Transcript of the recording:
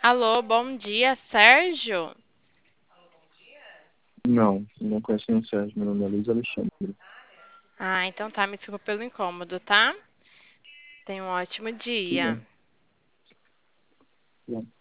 Alô, bom dia, Sérgio? Não conheço nenhum Sérgio. Meu nome é Luiz Alexandre. Ah, então tá, me desculpa pelo incômodo, tá? Tenha um ótimo Tudo dia. bem.